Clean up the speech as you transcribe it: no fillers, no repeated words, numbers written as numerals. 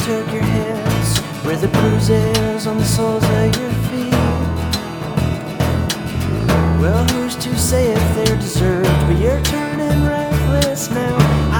took your hits, where the bruises on the soles of your feet. Well, who's to say if they're deserved? But you're turning reckless now.